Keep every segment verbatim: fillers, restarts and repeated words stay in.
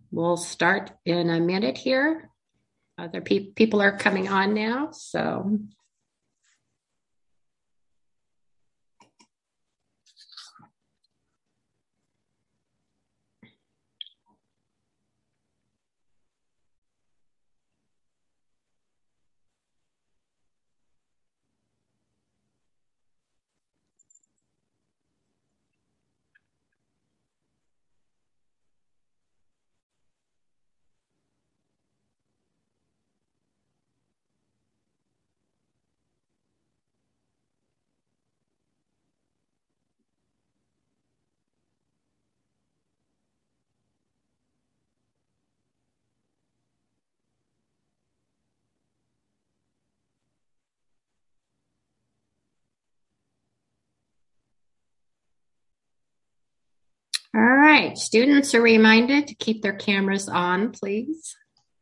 we'll start in a minute here. Other pe- people are coming on now, so. All right, students are reminded to keep their cameras on, please.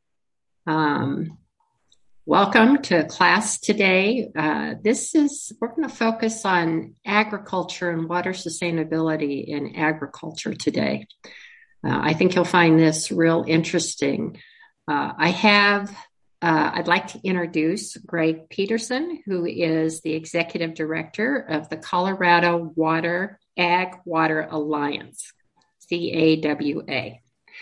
Um, welcome to class today. Uh, this is, we're going to focus on agriculture and water sustainability in agriculture today. Uh, I think you'll find this real interesting. Uh, I have, uh, I'd like to introduce Greg Peterson, who is the Executive Director of the Colorado Water Ag Water Alliance. C A W A.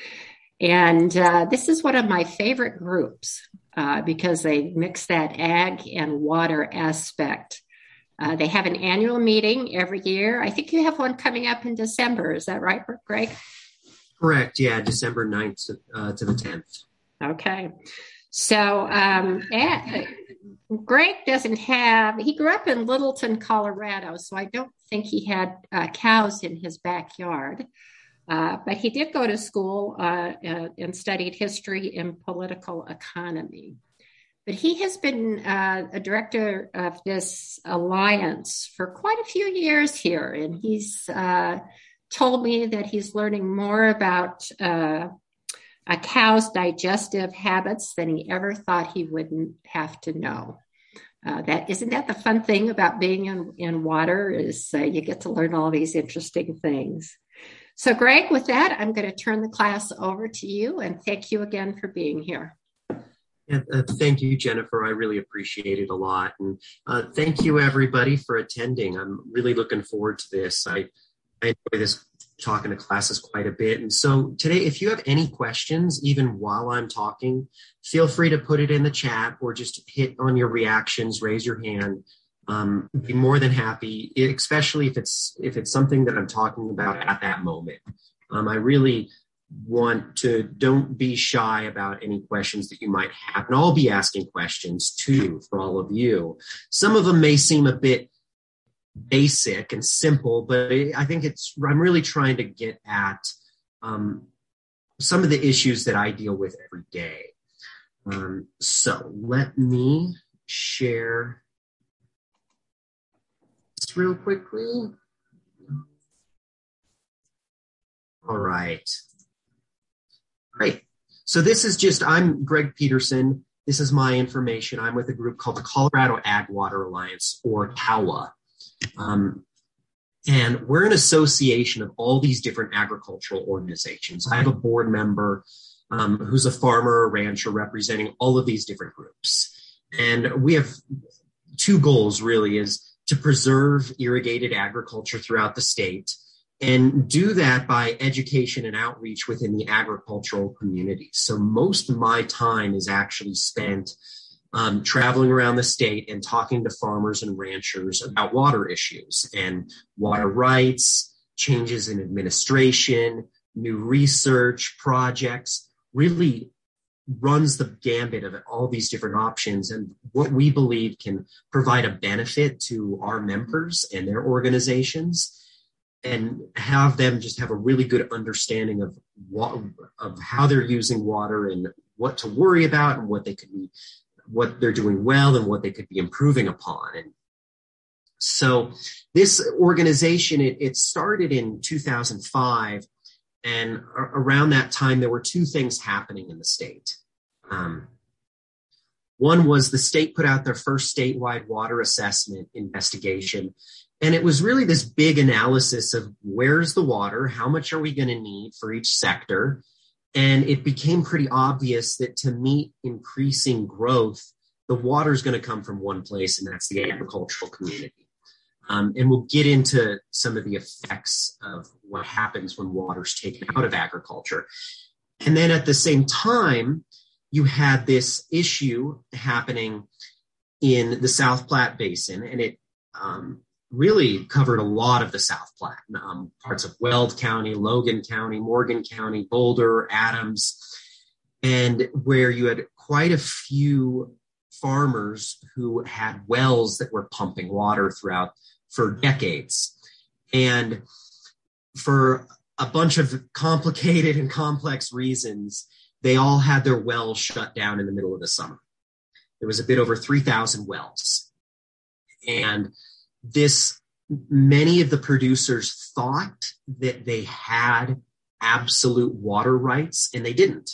And uh, this is one of my favorite groups uh, because they mix that ag and water aspect. Uh, they have an annual meeting every year. I think you have one coming up in December. Is that right, Greg? Correct. Yeah, December ninth uh, to the tenth. Okay. So um, at, Greg doesn't have, he grew up in Littleton, Colorado, so I don't think he had uh, cows in his backyard. Uh, but he did go to school uh, uh, and studied history and political economy. But he has been uh, a director of this alliance for quite a few years here. And he's uh, told me that he's learning more about uh, a cow's digestive habits than he ever thought he wouldn't have to know. Uh, that isn't that the fun thing about being in, in water is uh, you get to learn all these interesting things. So, Greg, with that, I'm going to turn the class over to you, and thank you again for being here. Yeah, uh, thank you, Jennifer. I really appreciate it a lot. And uh, thank you, everybody, for attending. I'm really looking forward to this. I, I enjoy this talking to classes quite a bit. And so today, if you have any questions, even while I'm talking, feel free to put it in the chat or just hit on your reactions, raise your hand. Um, be more than happy, especially if it's if it's something that I'm talking about at that moment. Um, I really want to, don't be shy about any questions that you might have. And I'll be asking questions too for all of you. Some of them may seem a bit basic and simple, but I think it's, I'm really trying to get at um, some of the issues that I deal with every day. Um, so let me share real quickly. All right. Great. So this is just, I'm Greg Peterson. This is my information. I'm with a group called the Colorado Ag Water Alliance, or CAWA. Um, and we're an association of all these different agricultural organizations. I have a board member um, who's a farmer, a rancher, representing all of these different groups. And we have two goals, really, is to preserve irrigated agriculture throughout the state, and do that by education and outreach within the agricultural community. So most of my time is actually spent um, traveling around the state and talking to farmers and ranchers about water issues and water rights, changes in administration, new research projects, really runs the gambit of all these different options and what we believe can provide a benefit to our members and their organizations, and have them just have a really good understanding of what, of how they're using water and what to worry about and what they could be, what they're doing well and what they could be improving upon. And so this organization, it, it started in two thousand five. And around that time, there were two things happening in the state. Um, one was the state put out their first statewide water assessment investigation. And it was really this big analysis of where's the water, how much are we going to need for each sector, And it became pretty obvious that to meet increasing growth, the water is going to come from one place, and that's the agricultural community. Um, and we'll get into some of the effects of what happens when water is taken out of agriculture. And then at the same time, you had this issue happening in the South Platte Basin, and it um, really covered a lot of the South Platte, um, parts of Weld County, Logan County, Morgan County, Boulder, Adams, and where you had quite a few farmers who had wells that were pumping water throughout for decades. And for a bunch of complicated and complex reasons, they all had their wells shut down in the middle of the summer. There was a bit over three thousand wells. And this, many of the producers thought that they had absolute water rights, and they didn't.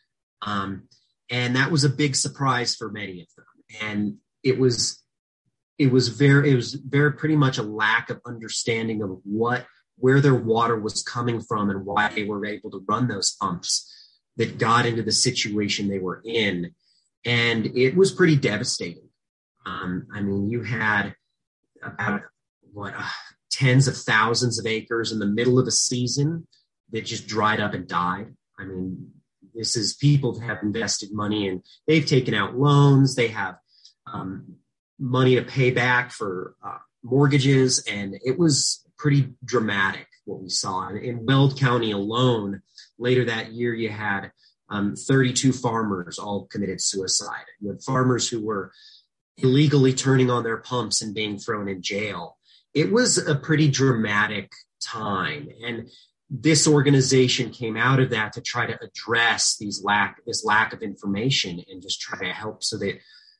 Um, and that was a big surprise for many of them. And it was, it was very, it was very pretty much a lack of understanding of what, where their water was coming from and why they were able to run those pumps that got into the situation they were in. And it was pretty devastating. Um, I mean, you had about what uh, tens of thousands of acres in the middle of a season that just dried up and died. I mean, this is people that have invested money and they've taken out loans. They have um, money to pay back for uh, mortgages. And it was pretty dramatic what we saw. In Weld County alone, later that year, you had um, thirty-two farmers all committed suicide. You had farmers who were illegally turning on their pumps and being thrown in jail. It was a pretty dramatic time. And this organization came out of that to try to address these lack, this lack of information and just try to help so that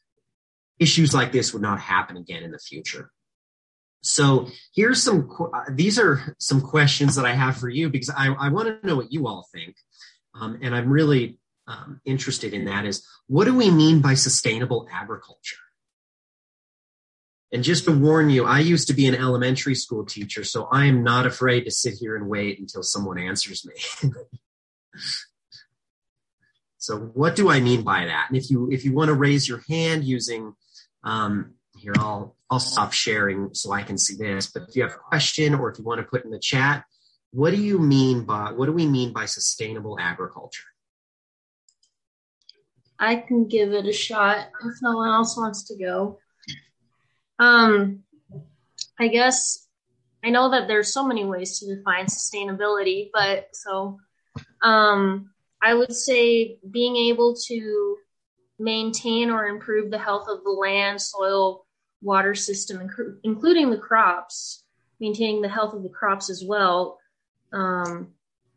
issues like this would not happen again in the future. So here's some, these are some questions that I have for you because I, I want to know what you all think. Um, and I'm really um, interested in that is, what do we mean by sustainable agriculture? And just to warn you, I used to be an elementary school teacher, so I am not afraid to sit here and wait until someone answers me. So what do I mean by that? And if you if you want to raise your hand using, um, here, I'll, I'll stop sharing so I can see this. But if you have a question or if you want to put in the chat, what do you mean by, what do we mean by sustainable agriculture? I can give it a shot if no one else wants to go. Um, I guess I know that there's so many ways to define sustainability, but so um, I would say being able to maintain or improve the health of the land, soil, water system, inc- including the crops, maintaining the health of the crops as well, um,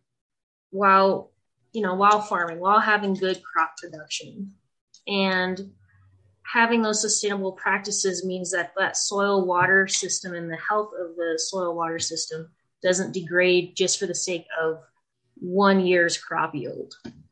while, you know, while farming, while having good crop production. And having those sustainable practices means that that soil water system and the health of the soil water system doesn't degrade just for the sake of one year's crop yield.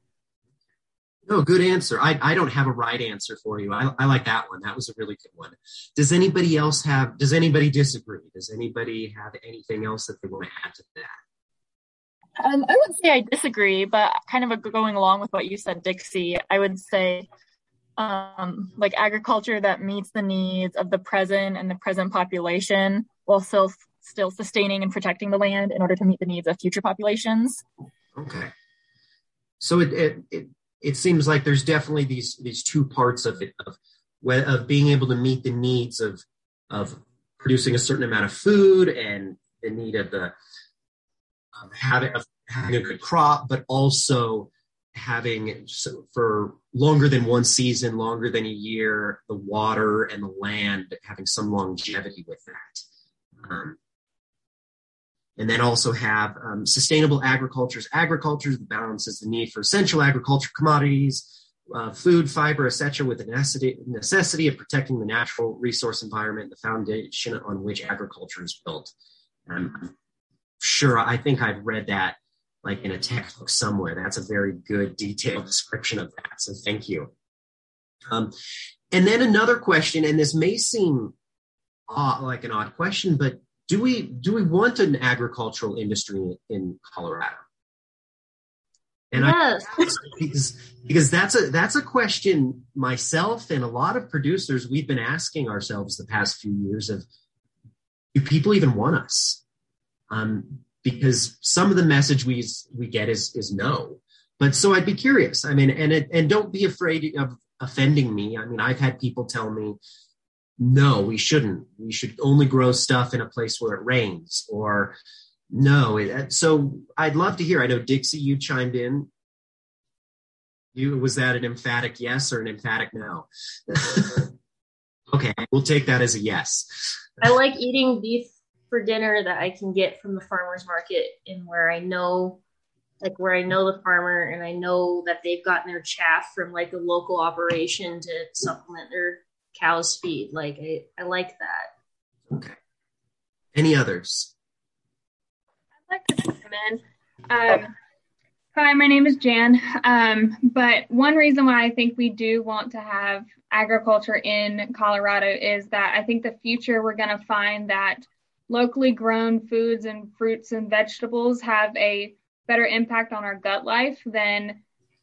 No, good answer. I, I don't have a right answer for you. I, I like that one. That was a really good one. Does anybody else have, does anybody disagree? Does anybody have anything else that they want to add to that? Um, I would say I disagree, but kind of going along with what you said, Dixie, I would say um, like agriculture that meets the needs of the present and the present population while still, still sustaining and protecting the land in order to meet the needs of future populations. Okay. So it, it, it It seems like there's definitely these these two parts of it, of of being able to meet the needs of of producing a certain amount of food and the need of the of having of having a good crop, but also having so for longer than one season, longer than a year, the water and the land having some longevity with that. Um, And then also have um, sustainable agriculture. Agriculture that balances the need for essential agriculture commodities, uh, food, fiber, et cetera, with the necessity, necessity of protecting the natural resource environment, the foundation on which agriculture is built. Um, I'm sure, I think I've read that like in a textbook somewhere. That's a very good detailed description of that. So thank you. Um, and then another question, and this may seem odd, like an odd question, but Do we do we want an agricultural industry in Colorado? And yes. I, because, because that's a that's a question myself and a lot of producers we've been asking ourselves the past few years of, do people even want us? Um, because some of the message we we get is is no. But so I'd be curious. I mean, and it, and don't be afraid of offending me. I mean, I've had people tell me, no, we shouldn't. We should only grow stuff in a place where it rains, or no. It, so I'd love to hear. I know Dixie, you chimed in. You was that an emphatic yes or an emphatic no? Okay, we'll take that as a yes. I like eating beef for dinner that I can get from the farmer's market, and where I know, like where I know the farmer, and I know that they've gotten their chaff from like a local operation to supplement their cow's feed. Like I, I like that. Okay. Any others? I'd like to come in. Um, hi, my name is Jan. Um, but one reason why I think we do want to have agriculture in Colorado is that I think the future we're going to find that locally grown foods and fruits and vegetables have a better impact on our gut life than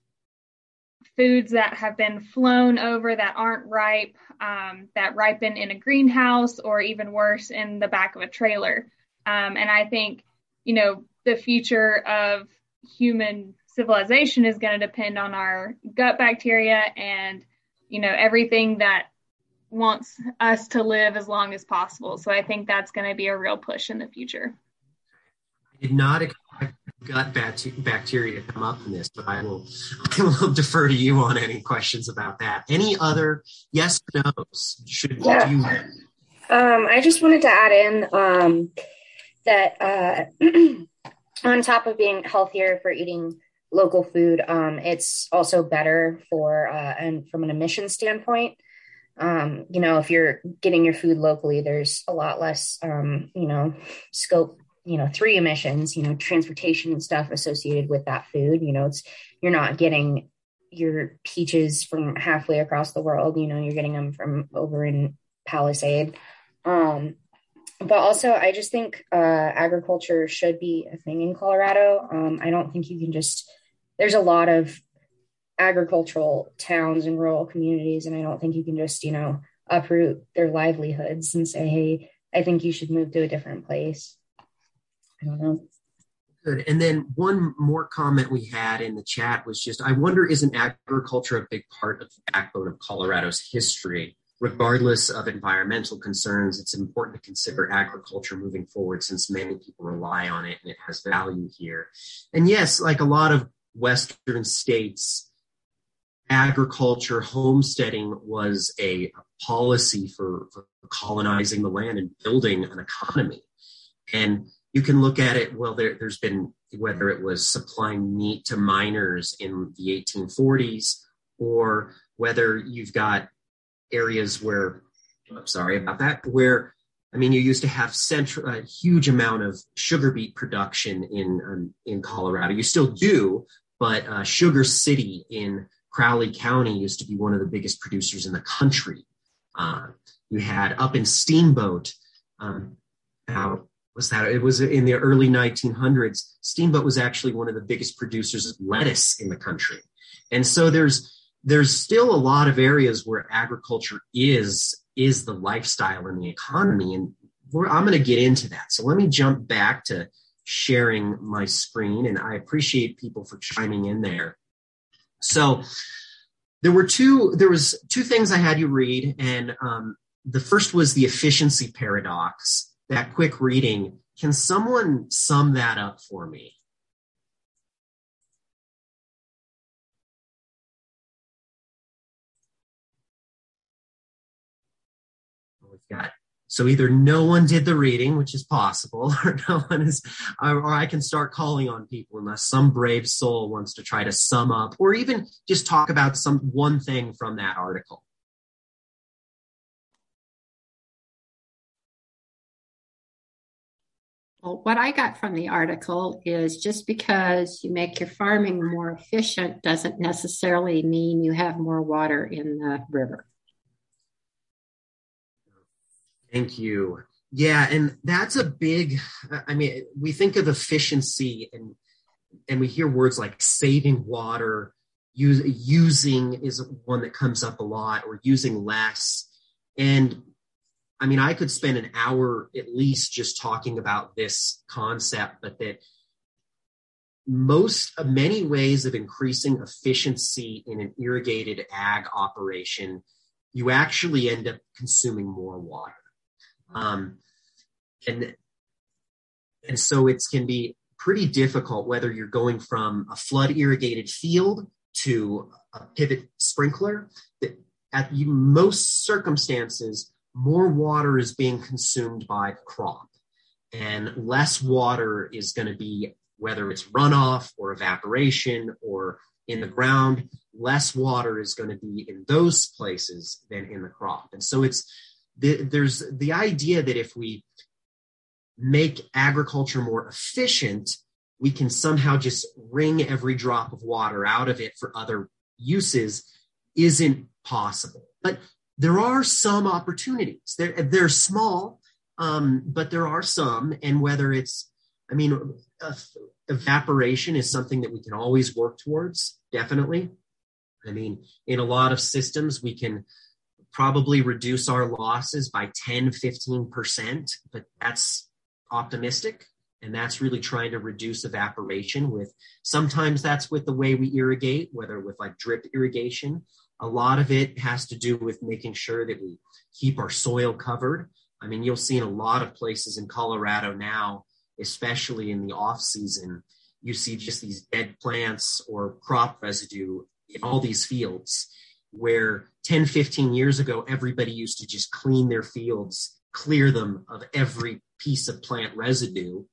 foods that have been flown over, that aren't ripe, um, that ripen in a greenhouse, or even worse, in the back of a trailer. Um, and I think, you know, the future of human civilization is going to depend on our gut bacteria and, you know, everything that wants us to live as long as possible. So I think that's going to be a real push in the future. I did not expect gut bacteria to come up in this, but I will, I will defer to you on any questions about that. Any other yes or no's? Should yeah. you? Um, I just wanted to add in um, that uh, on top of being healthier for eating local food, um, it's also better for uh, and from an emission standpoint. Um, you know, if you're getting your food locally, there's a lot less, um, you know, scope, you know, three emissions, you know, transportation and stuff associated with that food. You know, it's, you're not getting your peaches from halfway across the world, you know, you're getting them from over in Palisade. Um, but also I just think, uh, agriculture should be a thing in Colorado. Um, I don't think you can just, there's a lot of agricultural towns and rural communities, and I don't think you can just, you know, uproot their livelihoods and say, hey, I think you should move to a different place. I don't know. Good. And then one more comment we had in the chat was just, I wonder, isn't agriculture a big part of the backbone of Colorado's history? Regardless of environmental concerns, it's important to consider agriculture moving forward since many people rely on it and it has value here. And yes, like a lot of Western states, agriculture, homesteading was a policy for, for colonizing the land and building an economy. And you can look at it, well, there, there's been, whether it was supplying meat to miners in the eighteen forties, or whether you've got areas where, I'm sorry about that, where, I mean, you used to have central, a huge amount of sugar beet production in, um, in Colorado. You still do, but uh, Sugar City in Crowley County used to be one of the biggest producers in the country. Uh, you had up in Steamboat, um, how was that? It was in the early nineteen hundreds. Steamboat was actually one of the biggest producers of lettuce in the country. And so there's there's still a lot of areas where agriculture is, is the lifestyle and the economy. And we're, I'm going to get into that. So let me jump back to sharing my screen, and I appreciate people for chiming in there. So there were two, there was two things I had you read. And um, the first was the efficiency paradox. That quick reading. Can someone sum that up for me? We've got, so either no one did the reading, which is possible, or no one is, or I can start calling on people unless some brave soul wants to try to sum up, or even just talk about some one thing from that article. Well, what I got from the article is just because you make your farming more efficient doesn't necessarily mean you have more water in the river. Thank you. Yeah, and that's a big, I mean, we think of efficiency and and we hear words like saving water, use, using is one that comes up a lot, or using less. And I mean, I could spend an hour at least just talking about this concept, but that most, many ways of increasing efficiency in an irrigated ag operation, you actually end up consuming more water. Um, and, and so it can be pretty difficult whether you're going from a flood irrigated field to a pivot sprinkler. That at you, most circumstances, more water is being consumed by the crop, and less water is going to be, whether it's runoff or evaporation or in the ground, less water is going to be in those places than in the crop. And so it's the, there's the idea that if we make agriculture more efficient, we can somehow just wring every drop of water out of it for other uses isn't possible. But there are some opportunities. They're, they're small, um, but there are some. And whether it's, I mean, uh, evaporation is something that we can always work towards, definitely. I mean, in a lot of systems, we can probably reduce our losses by ten, fifteen percent, but that's optimistic. And that's really trying to reduce evaporation with, sometimes that's with the way we irrigate, whether with like drip irrigation. A lot of it has to do with making sure that we keep our soil covered. I mean, you'll see in a lot of places in Colorado now, especially in the off season, you see just these dead plants or crop residue in all these fields, where ten, fifteen years ago, everybody used to just clean their fields, clear them of every piece of plant residue.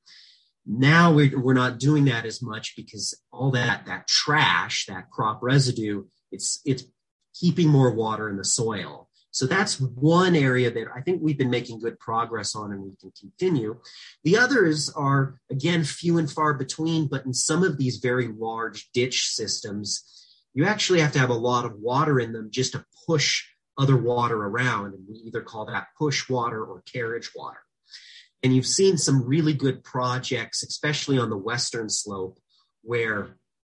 Now we're, we're not doing that as much because all that, that trash, that crop residue, it's, it's keeping more water in the soil. So that's one area that I think we've been making good progress on, and we can continue. The others are, again, few and far between, but in some of these very large ditch systems, you actually have to have a lot of water in them just to push other water around. And we either call that push water or carriage water. And you've seen some really good projects, especially on the western slope, where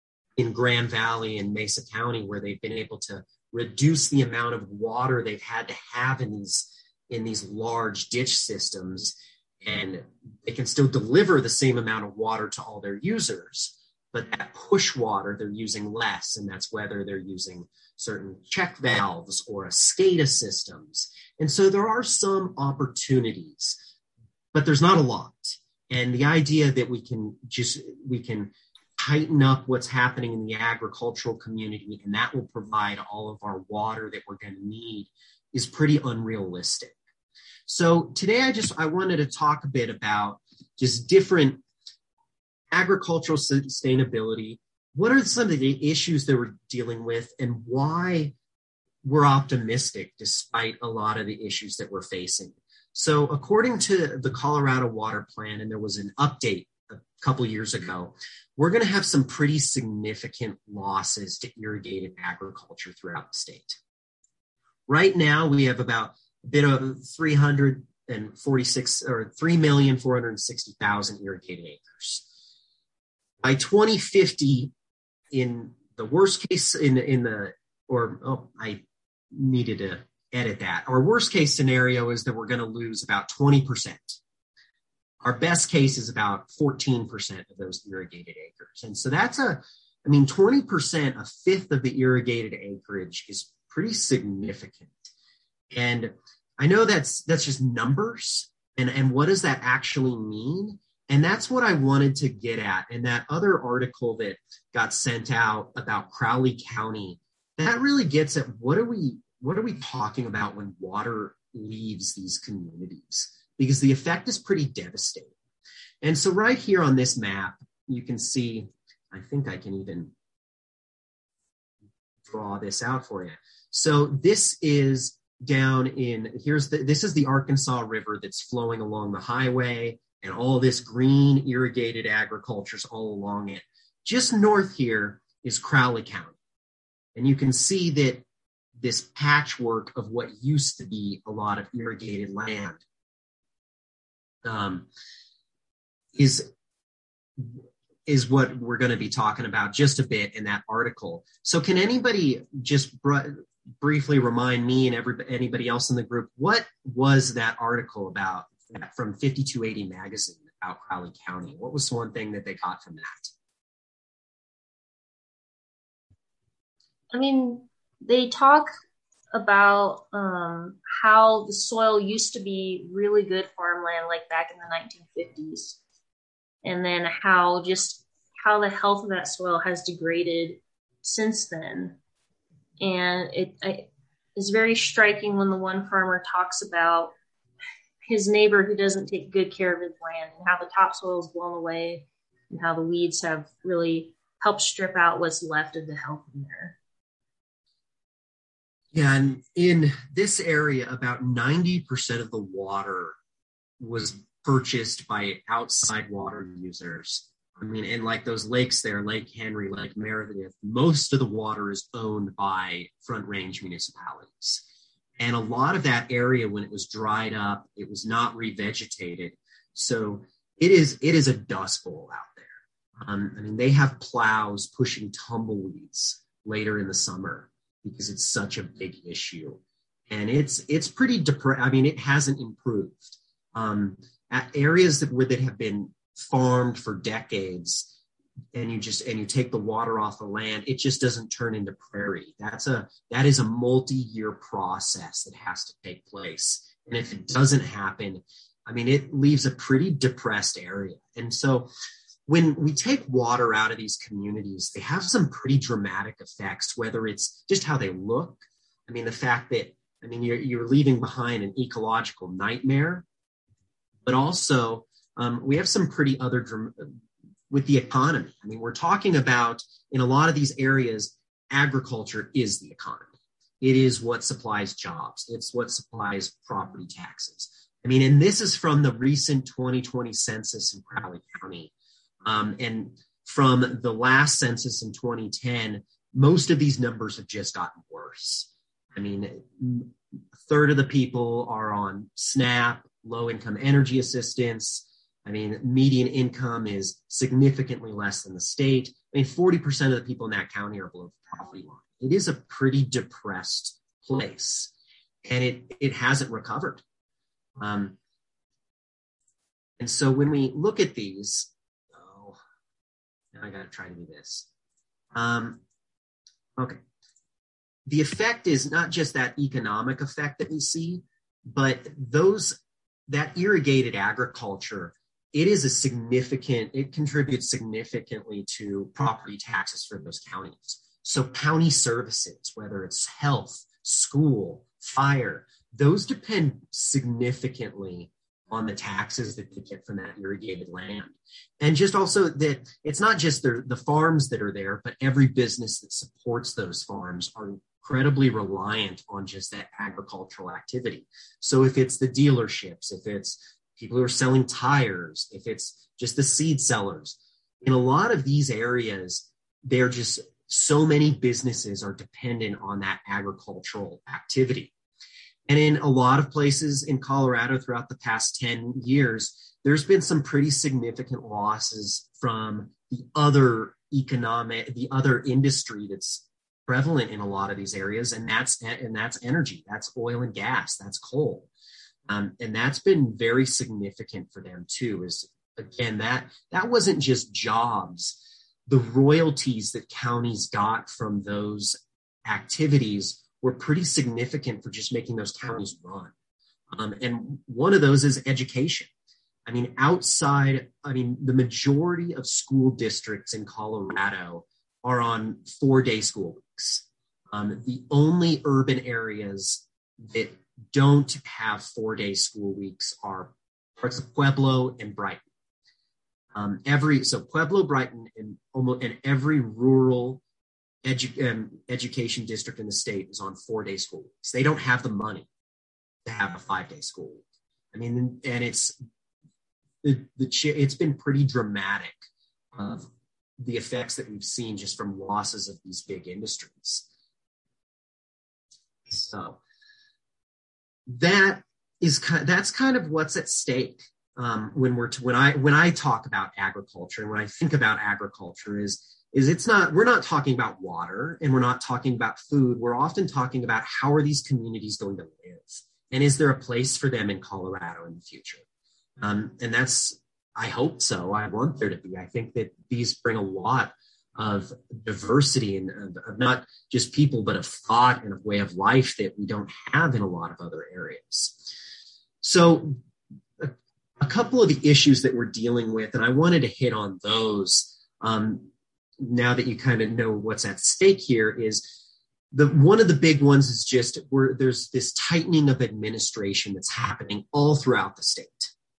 in Grand Valley and Mesa County, where they've been able to reduce the amount of water they've had to have in these in these large ditch systems, and they can still deliver the same amount of water to all their users, but that push water they're using less, and that's whether they're using certain check valves or a SCADA systems. And so there are some opportunities, but there's not a lot. And the idea that we can just we can tighten up what's happening in the agricultural community, and that will provide all of our water that we're going to need, is pretty unrealistic. So today I just I wanted to talk a bit about just different agricultural sustainability. What are some of the issues that we're dealing with, and why we're optimistic despite a lot of the issues that we're facing? So according to the Colorado Water Plan, and there was an update a couple years ago, we're going to have some pretty significant losses to irrigated agriculture throughout the state. Right now, we have about a bit of three hundred forty-six or three million four hundred sixty thousand irrigated acres. By twenty fifty, in the worst case, in, in the, or, oh, I needed to edit that. Our worst case scenario is that we're going to lose about twenty percent. Our best case is about fourteen percent of those irrigated acres. And so that's a, I mean, twenty percent, a fifth of the irrigated acreage is pretty significant. And I know that's, that's just numbers. And, and what does that actually mean? And that's what I wanted to get at. And that other article that got sent out about Crowley County, that really gets at what are we, what are we talking about when water leaves these communities? Because the effect is pretty devastating. And so right here on this map, you can see, I think I can even draw this out for you. So this is down in, here's the, this is the Arkansas River that's flowing along the highway, and all this green irrigated agriculture's all along it. Just north here is Crowley County. And you can see that this patchwork of what used to be a lot of irrigated land um, is is what we're going to be talking about just a bit in that article. So can anybody just br- briefly remind me and every, anybody else in the group, what was that article about from fifty-two eighty magazine about Crowley County? What was one thing that they got from that? I mean, they talk about um, how the soil used to be really good farmland, like back in the nineteen fifties, and then how just how the health of that soil has degraded since then. And it, it is very striking when the one farmer talks about his neighbor who doesn't take good care of his land and how the topsoil is blown away and how the weeds have really helped strip out what's left of the health in there. Yeah, and in this area, about ninety percent of the water was purchased by outside water users. I mean, and like those lakes there, Lake Henry, Lake Meredith, most of the water is owned by Front Range municipalities. And a lot of that area, when it was dried up, it was not revegetated. So it is it is a dust bowl out there. Um, I mean, they have plows pushing tumbleweeds later in the summer because it's such a big issue. And it's it's pretty depressing. I mean, it hasn't improved. Um, at areas that where that have been farmed for decades, and you just and you take the water off the land, it just doesn't turn into prairie. That's a that is a multi-year process that has to take place. And if it doesn't happen, I mean, it leaves a pretty depressed area. And so when we take water out of these communities, they have some pretty dramatic effects, whether it's just how they look. I mean, the fact that, I mean, you're, you're leaving behind an ecological nightmare, but also um, we have some pretty other, dram- with the economy. I mean, we're talking about, in a lot of these areas, agriculture is the economy. It is what supplies jobs. It's what supplies property taxes. I mean, and this is from the recent twenty twenty census in Crowley County. Um, and from the last census in twenty ten, most of these numbers have just gotten worse. I mean, a third of the people are on SNAP, low-income energy assistance. I mean, median income is significantly less than the state. I mean, forty percent of the people in that county are below the poverty line. It is a pretty depressed place, and it, it hasn't recovered. Um, and so when we look at these, oh, now I got to try to do this. Um, okay. The effect is not just that economic effect that we see, but those, that irrigated agriculture, it is a significant, it contributes significantly to property taxes for those counties. So county services, whether it's health, school, fire, those depend significantly on the taxes that they get from that irrigated land. And just also that it's not just the, the farms that are there, but every business that supports those farms are incredibly reliant on just that agricultural activity. So if it's the dealerships, if it's people who are selling tires, if it's just the seed sellers, in a lot of these areas, they're just so many businesses are dependent on that agricultural activity. And in a lot of places in Colorado throughout the past ten years, there's been some pretty significant losses from the other economic, the other industry that's prevalent in a lot of these areas. And that's, and that's energy, that's oil and gas, that's coal. Um, and that's been very significant for them too, is again, that, that wasn't just jobs. The royalties that counties got from those activities were pretty significant for just making those counties run. Um, and one of those is education. I mean, outside, I mean, the majority of school districts in Colorado are on four-day school weeks. Um, the only urban areas that don't have four-day school weeks are parts of Pueblo and Brighton. Um, every so Pueblo, Brighton, and almost and every rural edu- um, education district in the state is on four-day school weeks. They don't have the money to have a five-day school week. I mean, and it's the, the it's been pretty dramatic of the effects that we've seen just from losses of these big industries. So that is kind, that's kind of what's at stake um, when we're t- when I when I talk about agriculture and when I think about agriculture is is it's not we're not talking about water and we're not talking about food. We're often talking about how are these communities going to live, and is there a place for them in Colorado in the future? Um, and that's I hope so. I want there to be. I think that these bring a lot of diversity and of, of not just people, but of thought and of way of life that we don't have in a lot of other areas. So a, a couple of the issues that we're dealing with, and I wanted to hit on those um, now that you kind of know what's at stake here, is the one of the big ones is just where there's this tightening of administration that's happening all throughout the state.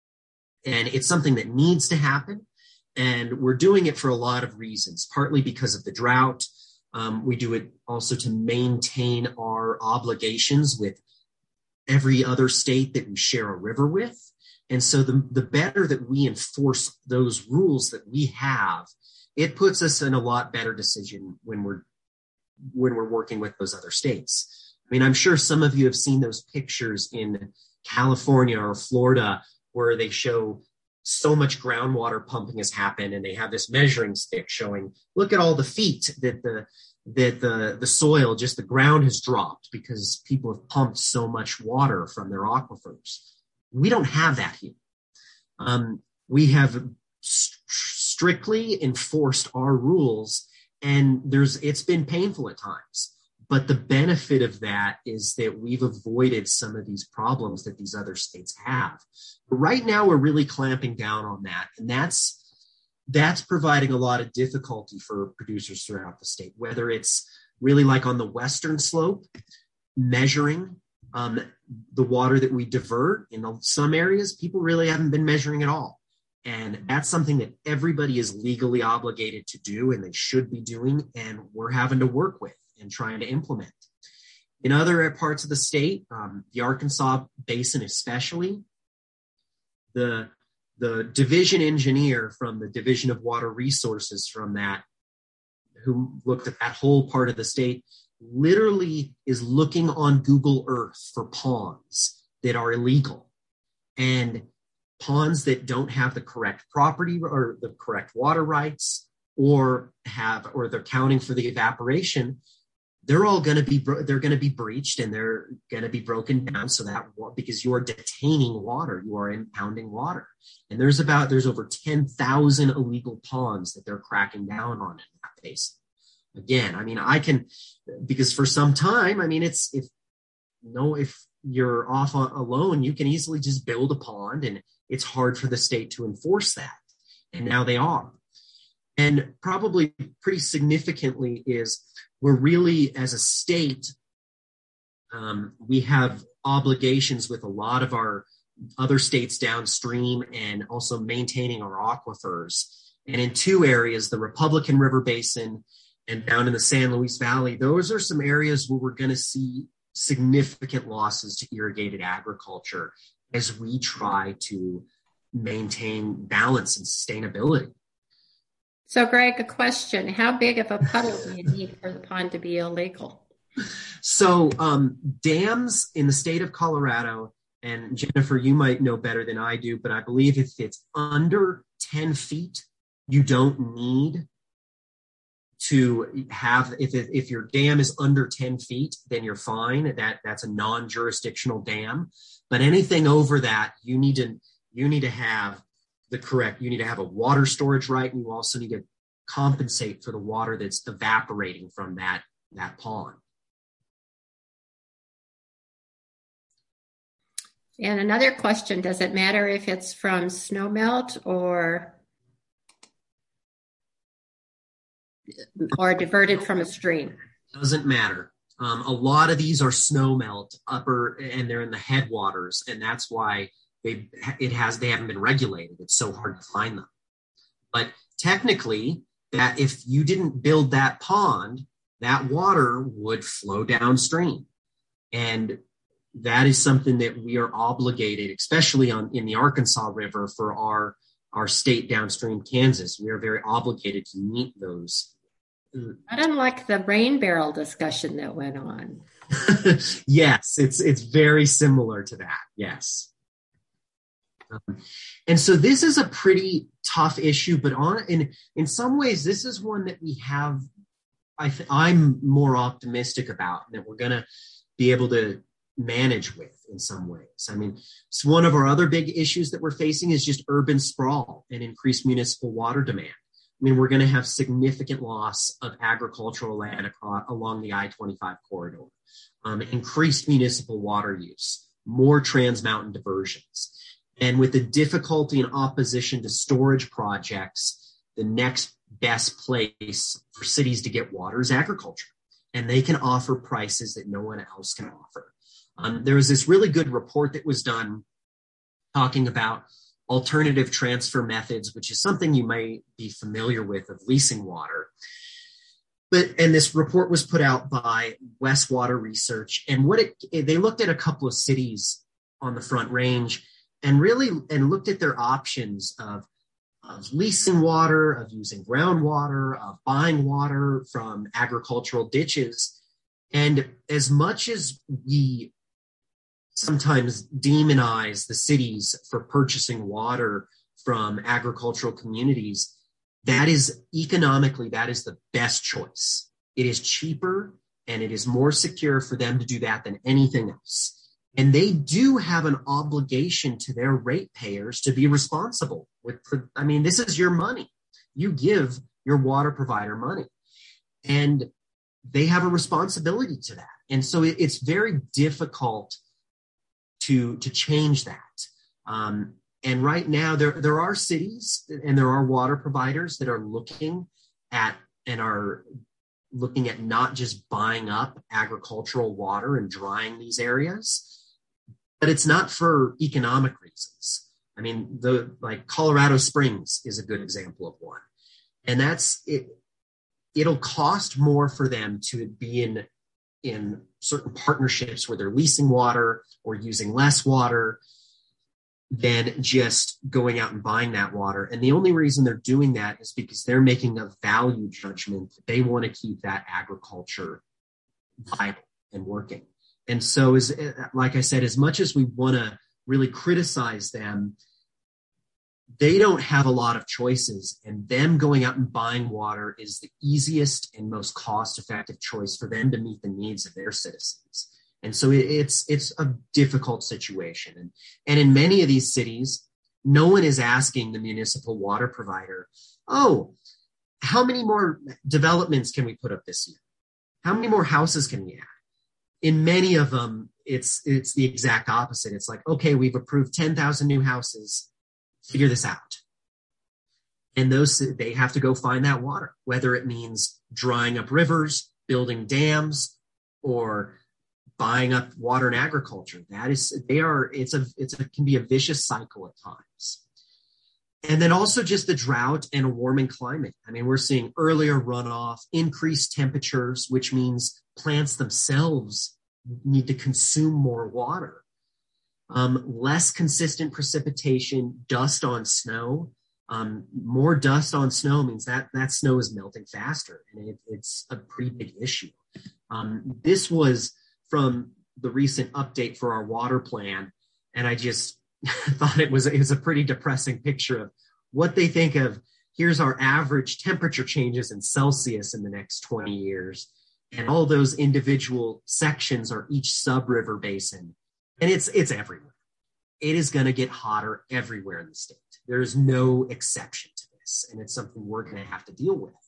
And it's something that needs to happen. And we're doing it for a lot of reasons, partly because of the drought. Um, we do it also to maintain our obligations with every other state that we share a river with. And so the, the better that we enforce those rules that we have, it puts us in a lot better decision when we're when we're working with those other states. I mean, I'm sure some of you have seen those pictures in California or Florida where they show so much groundwater pumping has happened and they have this measuring stick showing, look at all the feet that the that the, the soil, just the ground has dropped because people have pumped so much water from their aquifers. We don't have that here. Um, we have st- strictly enforced our rules, and there's it's been painful at times. But the benefit of that is that we've avoided some of these problems that these other states have. But right now, we're really clamping down on that. And that's that's providing a lot of difficulty for producers throughout the state, whether it's really like on the western slope, measuring um, the water that we divert. In some areas, people really haven't been measuring at all. And that's something that everybody is legally obligated to do, and they should be doing, and we're having to work with and trying to implement. In other parts of the state, um, the Arkansas Basin especially, the, the division engineer from the Division of Water Resources from that, who looked at that whole part of the state, literally is looking on Google Earth for ponds that are illegal. And ponds that don't have the correct property or the correct water rights or have, or they're counting for the evaporation, they're all going to be, they're going to be breached and they're going to be broken down so that, because you are detaining water, you are impounding water. And there's about, there's over ten thousand illegal ponds that they're cracking down on in that basin. Again, I mean, I can, because for some time, I mean, it's, if no, if you're off alone, you can easily just build a pond, and it's hard for the state to enforce that. And now they are. And probably pretty significantly is we're really, as a state, um, we have obligations with a lot of our other states downstream and also maintaining our aquifers. And in two areas, the Republican River Basin and down in the San Luis Valley, those are some areas where we're going to see significant losses to irrigated agriculture as we try to maintain balance and sustainability. So, Greg, a question. How big of a puddle do you need for the pond to be illegal? So um, dams in the state of Colorado, and Jennifer, you might know better than I do, but I believe if it's under ten feet, you don't need to have, if it, if your dam is under ten feet, then you're fine. That that's a non-jurisdictional dam. But anything over that, you need to you need to have the correct, you need to have a water storage right, and you also need to compensate for the water that's evaporating from that, that pond. And another question, does it matter if it's from snowmelt or or diverted from a stream? Doesn't matter. Um, a lot of these are snowmelt upper, and they're in the headwaters, and that's why they it has they haven't been regulated. It's so hard to find them. But technically, that if you didn't build that pond, that water would flow downstream, and that is something that we are obligated, especially on in the Arkansas River for our our state downstream Kansas. We are very obligated to meet those. Not unlike the rain barrel discussion that went on. Yes, it's it's very similar to that. Yes. Um, and so this is a pretty tough issue, but on in in some ways, this is one that we have. I th- I'm more optimistic about that we're going to be able to manage with in some ways. I mean, it's one of our other big issues that we're facing is just urban sprawl and increased municipal water demand. I mean, we're going to have significant loss of agricultural land across, along the I twenty-five corridor, um, increased municipal water use, more trans-mountain diversions. And with the difficulty and opposition to storage projects, the next best place for cities to get water is agriculture. And they can offer prices that no one else can offer. Um, there was this really good report that was done talking about alternative transfer methods, which is something you might be familiar with of leasing water. But, and this report was put out by West Water Research. And what it, they looked at a couple of cities on the Front Range and really, and looked at their options of, of leasing water, of using groundwater, of buying water from agricultural ditches. And as much as we sometimes demonize the cities for purchasing water from agricultural communities, that is economically, that is the best choice. It is cheaper and it is more secure for them to do that than anything else. And they do have an obligation to their ratepayers to be responsible with, I mean, this is your money. You give your water provider money and they have a responsibility to that. And so it, it's very difficult to, to change that. Um, and right now there, there are cities and there are water providers that are looking at and are looking at not just buying up agricultural water and drying these areas, but it's not for economic reasons. I mean, the like Colorado Springs is a good example of one. And that's it. It'll cost more for them to be in, in certain partnerships where they're leasing water or using less water than just going out and buying that water. And the only reason they're doing that is because they're making a value judgment. They want to keep that agriculture viable and working. And so, as like I said, as much as we want to really criticize them, they don't have a lot of choices, and them going out and buying water is the easiest and most cost-effective choice for them to meet the needs of their citizens. And so it, it's it's a difficult situation. And, and in many of these cities, no one is asking the municipal water provider, oh, how many more developments can we put up this year? How many more houses can we add? In many of them, it's it's the exact opposite. It's like, okay, we've approved ten thousand new houses. Figure this out. And those, they have to go find that water, whether it means drying up rivers, building dams, or buying up water in agriculture. That is, they are, it's a, it's a, it can be a vicious cycle at times. And then also just the drought and a warming climate. I mean, we're seeing earlier runoff, increased temperatures, which means plants themselves need to consume more water. Um, less consistent precipitation, dust on snow. Um, more dust on snow means that that snow is melting faster, and it, it's a pretty big issue. Um, this was from the recent update for our water plan, and I just thought it was, it was a pretty depressing picture of what they think of. Here's our average temperature changes in Celsius in the next twenty years, and all those individual sections are each sub-river basin. And it's it's everywhere. It is going to get hotter everywhere in the state. There is no exception to this, and it's something we're going to have to deal with.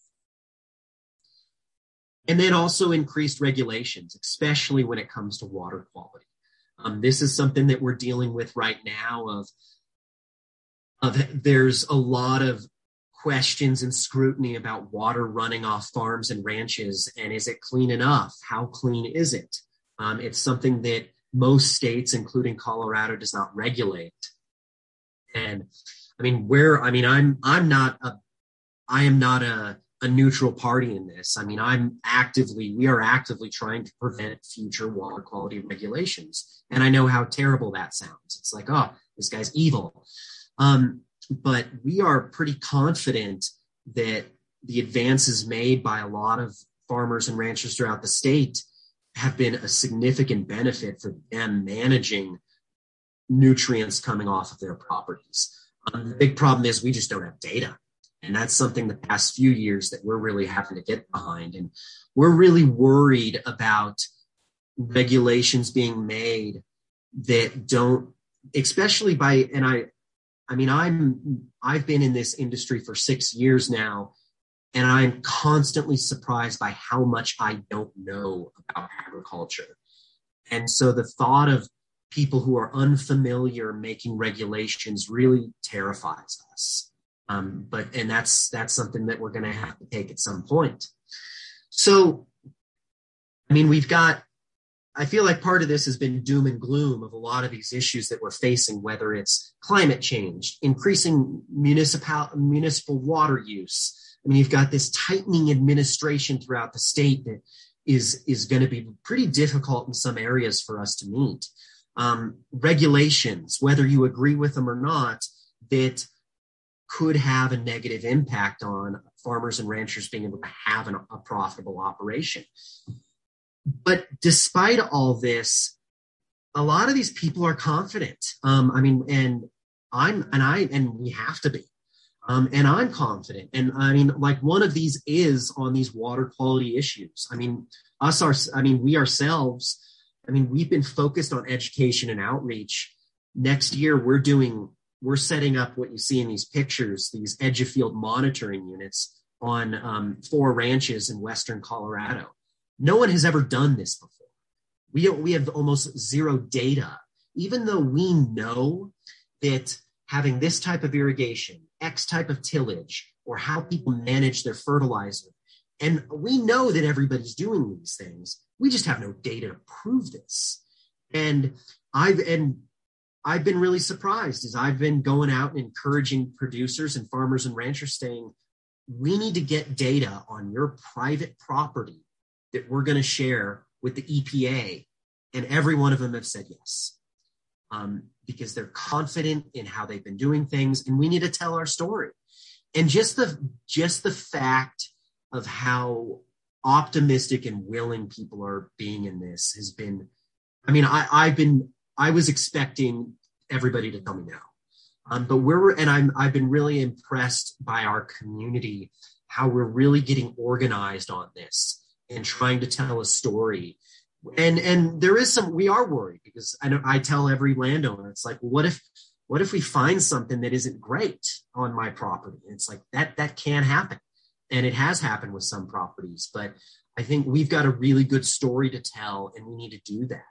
And then also increased regulations, especially when it comes to water quality. Um, this is something that we're dealing with right now. Of, of there's a lot of questions and scrutiny about water running off farms and ranches, and is it clean enough? How clean is it? Um, it's something that most states, including Colorado, does not regulate. And I mean, where, I mean, I'm, I'm not a, I am not a, a neutral party in this. I mean, I'm actively, we are actively trying to prevent future water quality regulations. And I know how terrible that sounds. It's like, oh, this guy's evil. Um, but we are pretty confident that the advances made by a lot of farmers and ranchers throughout the state have been a significant benefit for them managing nutrients coming off of their properties. Um, the big problem is we just don't have data. And that's something the past few years that we're really having to get behind. And we're really worried about regulations being made that don't, especially by, and I, I mean, I'm, I've been in this industry for six years now, and I'm constantly surprised by how much I don't know about agriculture. And so the thought of people who are unfamiliar making regulations really terrifies us. Um, but, and that's, that's something that we're going to have to take at some point. So, I mean, we've got, I feel like part of this has been doom and gloom of a lot of these issues that we're facing, whether it's climate change, increasing municipal, municipal water use. I mean, you've got this tightening administration throughout the state that is, is going to be pretty difficult in some areas for us to meet. Um, regulations, whether you agree with them or not, that could have a negative impact on farmers and ranchers being able to have an, a profitable operation. But despite all this, a lot of these people are confident. Um, I mean, and I'm, and I, and we have to be. Um, and I'm confident. And I mean, like one of these is on these water quality issues. I mean, us, our, I mean, we ourselves, I mean, we've been focused on education and outreach. Next year, we're doing, we're setting up what you see in these pictures, these edge of field monitoring units on um, four ranches in Western Colorado. No one has ever done this before. We, we have almost zero data, even though we know that having this type of irrigation, X type of tillage, or how people manage their fertilizer. And we know that everybody's doing these things. We just have no data to prove this. And I've, and I've been really surprised as I've been going out and encouraging producers and farmers and ranchers saying, we need to get data on your private property that we're going to share with the E P A. And every one of them have said yes, um, because they're confident in how they've been doing things. And we need to tell our story. And just the, just the fact of how optimistic and willing people are being in this has been, I mean, I, I've been, I was expecting everybody to tell me no. Um, but we're, and I'm, I've been really impressed by our community, how we're really getting organized on this and trying to tell a story. And, and there is some, we are worried because I know I tell every landowner, it's like, what if, what if we find something that isn't great on my property? And it's like that, that can happen. And it has happened with some properties, but I think we've got a really good story to tell and we need to do that.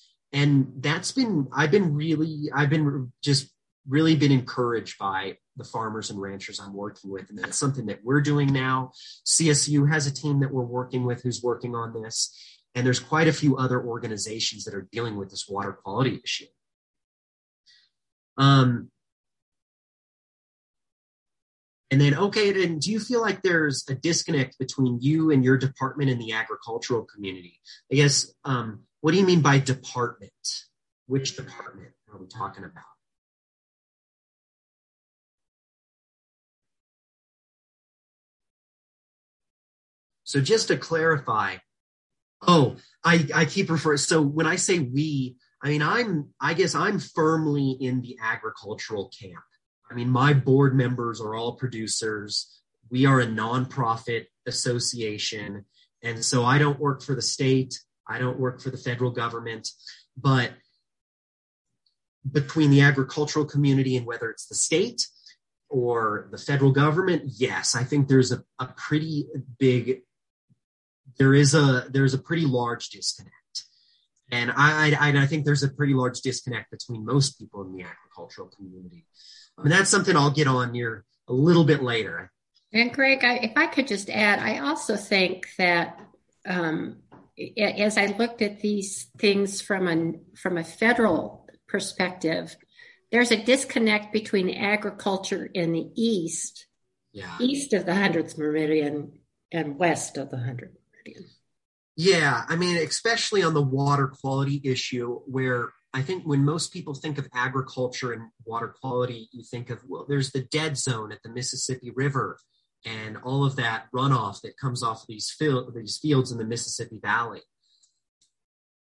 And that's been, I've been really, I've been just really been encouraged by the farmers and ranchers I'm working with. And that's something that we're doing now. C S U has a team that we're working with who's working on this. And there's quite a few other organizations that are dealing with this water quality issue. Um, and then, okay, then do you feel like there's a disconnect between you and your department and the agricultural community? I guess, um, what do you mean by department? Which department are we talking about? So just to clarify, oh, I, I keep referring, so when I say we, I mean, I'm, I guess I'm firmly in the agricultural camp. I mean, my board members are all producers. We are a nonprofit association. And so I don't work for the state. I don't work for the federal government, but between the agricultural community and whether it's the state or the federal government, yes, I think there's a, a pretty big, there is a, there's a pretty large disconnect. And I, I, I think there's a pretty large disconnect between most people in the agricultural community. And that's something I'll get on here a little bit later. And Greg, I, if I could just add, I also think that um, as I looked at these things from a, from a federal perspective, there's a disconnect between agriculture in the east, yeah. east of the hundredth meridian and west of the hundredth meridian. Yeah, I mean, especially on the water quality issue, where I think when most people think of agriculture and water quality, you think of, well, there's the dead zone at the Mississippi River and all of that runoff that comes off of these, field, these fields in the Mississippi Valley.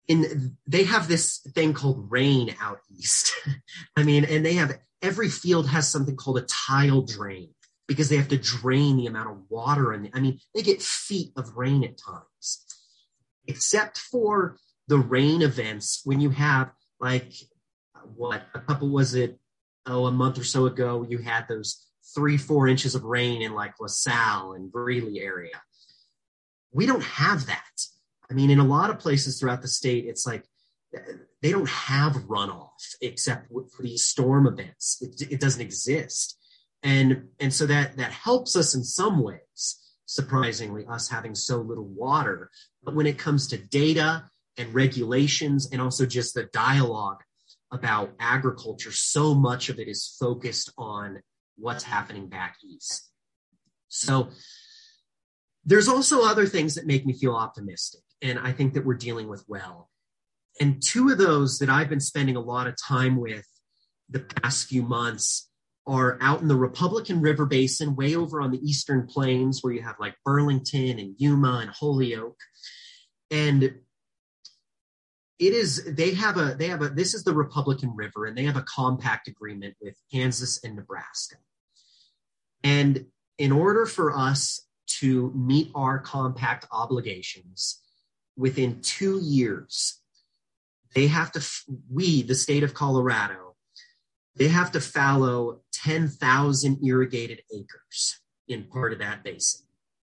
in they have this thing called rain out east. I mean, and they have every field has something called a tile drain because they have to drain the amount of water. And I mean, they get feet of rain at times, except for the rain events when you have like what a couple was it oh a month or so ago you had those three four inches of rain in like LaSalle and Greeley area. We don't have that. I mean, in a lot of places throughout the state, it's like they don't have runoff except for these storm events. It, it doesn't exist. And, and so that, that helps us in some ways, surprisingly, us having so little water. But when it comes to data and regulations and also just the dialogue about agriculture, so much of it is focused on what's happening back east. So there's also other things that make me feel optimistic, and I think that we're dealing with well. And two of those that I've been spending a lot of time with the past few months are out in the Republican River Basin, way over on the Eastern Plains, where you have like Burlington and Yuma and Holyoke. And it is, they have a, they have a, this is the Republican River, and they have a compact agreement with Kansas and Nebraska. And in order for us to meet our compact obligations within two years, they have to, we, the state of Colorado, they have to fallow ten thousand irrigated acres in part of that basin.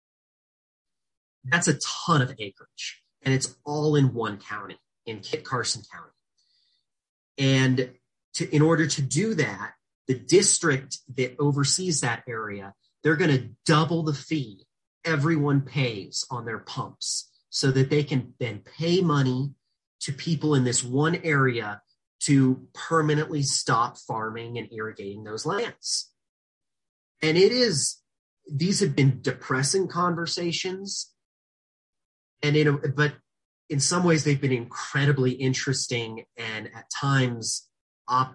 That's a ton of acreage, and it's all in one county, in Kit Carson County. And to, in order to do that, the district that oversees that area, they're going to double the fee everyone pays on their pumps so that they can then pay money to people in this one area to permanently stop farming and irrigating those lands. And it is, these have been depressing conversations, and it, but in some ways they've been incredibly interesting and at times op,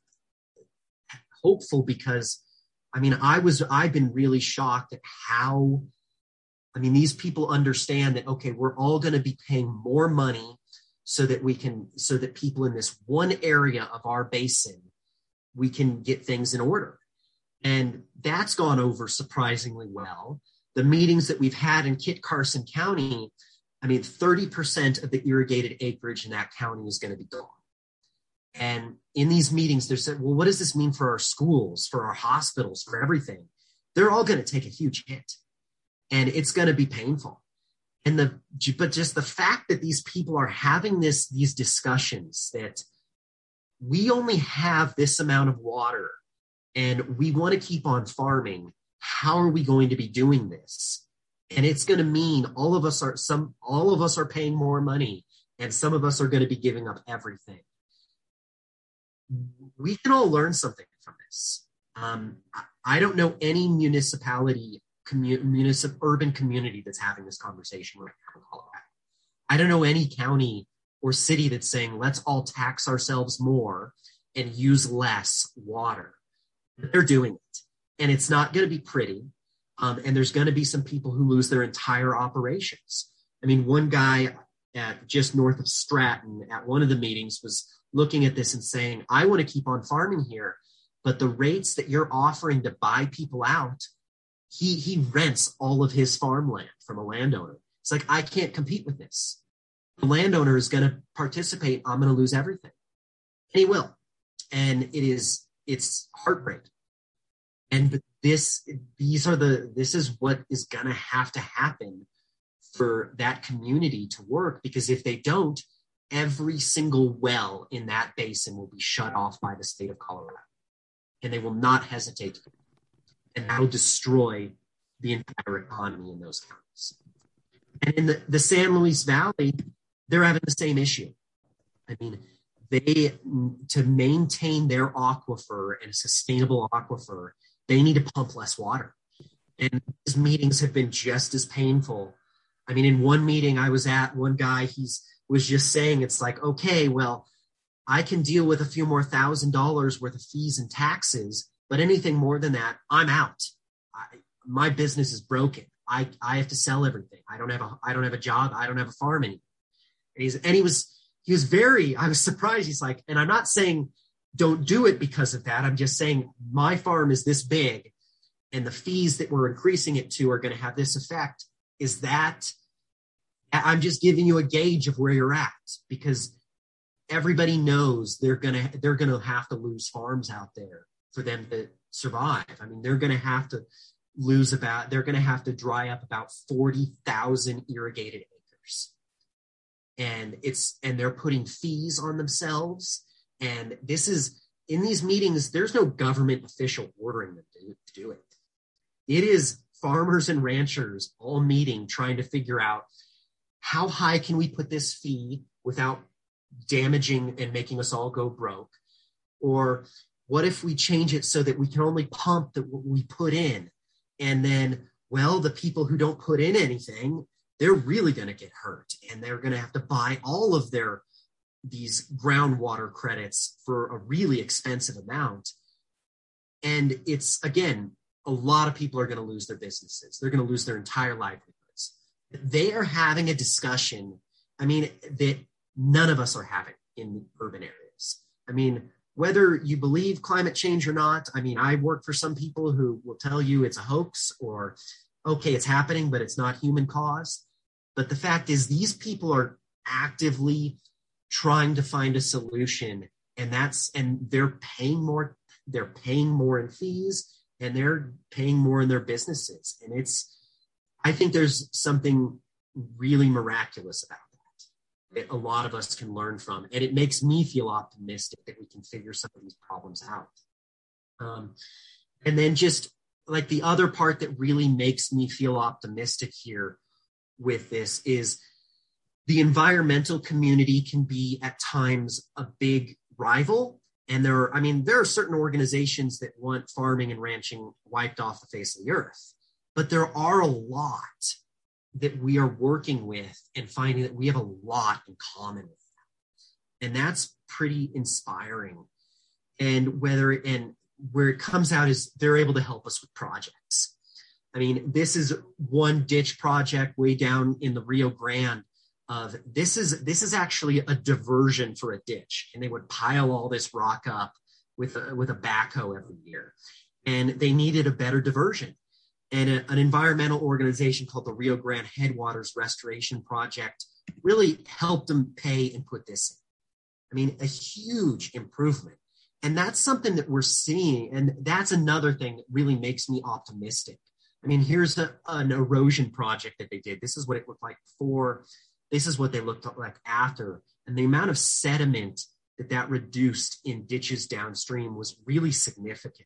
hopeful, because I mean, I was, I've been really shocked at how, I mean, these people understand that, okay, we're all going to be paying more money so that we can, so that people in this one area of our basin, we can get things in order. And that's gone over surprisingly well. The meetings that we've had in Kit Carson County, I mean, thirty percent of the irrigated acreage in that county is going to be gone. And in these meetings, they're saying, well, what does this mean for our schools, for our hospitals, for everything? They're all going to take a huge hit, and it's going to be painful. And the, but just the fact that these people are having this, these discussions that we only have this amount of water and we want to keep on farming. How are we going to be doing this? And it's going to mean all of us are some, all of us are paying more money, and some of us are going to be giving up everything. We can all learn something from this. Um, I don't know any municipality, commu- municip- urban community that's having this conversation right now in Colorado. I don't know any county or city that's saying, let's all tax ourselves more and use less water. But they're doing it. And it's not going to be pretty. Um, and there's going to be some people who lose their entire operations. I mean, one guy at just north of Stratton at one of the meetings was looking at this and saying, I want to keep on farming here, but the rates that you're offering to buy people out, he he rents all of his farmland from a landowner. It's like, I can't compete with this. The landowner is going to participate. I'm going to lose everything. And he will. And it is, it's heartbreaking. And this, these are the, this is what is going to have to happen for that community to work, because if they don't, every single well in that basin will be shut off by the state of Colorado, and they will not hesitate to do it. And that will destroy the entire economy in those counties. And in the, the San Luis Valley, they're having the same issue. I mean, they, to maintain their aquifer and a sustainable aquifer, they need to pump less water. And these meetings have been just as painful. I mean, in one meeting I was at, one guy, he's was just saying, it's like, okay, well, I can deal with a few more thousand dollars worth of fees and taxes, but anything more than that, I'm out. I, my business is broken. I, I have to sell everything. I don't have a, I don't have a job. I don't have a farm anymore. And, he's, and he was, he was very, I was surprised. He's like, and I'm not saying don't do it because of that. I'm just saying my farm is this big and the fees that we're increasing it to are going to have this effect. Is that, I'm just giving you a gauge of where you're at, because everybody knows they're going to, they're going to have to lose farms out there for them to survive. I mean, they're going to have to lose about, they're going to have to dry up about forty thousand irrigated acres. And it's, and they're putting fees on themselves. And this is, in these meetings, there's no government official ordering them to, to do it. It is farmers and ranchers all meeting, trying to figure out how high can we put this fee without damaging and making us all go broke? Or what if we change it so that we can only pump the, what we put in? And then, well, the people who don't put in anything, they're really going to get hurt, and they're going to have to buy all of their these groundwater credits for a really expensive amount. And it's, again, a lot of people are going to lose their businesses. They're going to lose their entire livelihoods. They are having a discussion, I mean, that none of us are having in urban areas. I mean, whether you believe climate change or not, I mean, I work for some people who will tell you it's a hoax, or, okay, it's happening, but it's not human caused. But the fact is, these people are actively trying to find a solution, and that's, and they're paying more, they're paying more in fees, and they're paying more in their businesses. And it's, I think there's something really miraculous about that, that a lot of us can learn from. And it makes me feel optimistic that we can figure some of these problems out. Um, and then just like the other part that really makes me feel optimistic here with this is the environmental community can be at times a big rival. And there are, I mean, there are certain organizations that want farming and ranching wiped off the face of the earth, but there are a lot that we are working with and finding that we have a lot in common with them. And that's pretty inspiring. And whether, and where it comes out is they're able to help us with projects. I mean, this is one ditch project way down in the Rio Grande. Of this is this is actually a diversion for a ditch, and they would pile all this rock up with a, with a backhoe every year, and they needed a better diversion. And a, an environmental organization called the Rio Grande Headwaters Restoration Project really helped them pay and put this in. I mean, a huge improvement, and that's something that we're seeing, and that's another thing that really makes me optimistic. I mean, here's a, an erosion project that they did. This is what it looked like before. This is what they looked like after. And the amount of sediment that that reduced in ditches downstream was really significant.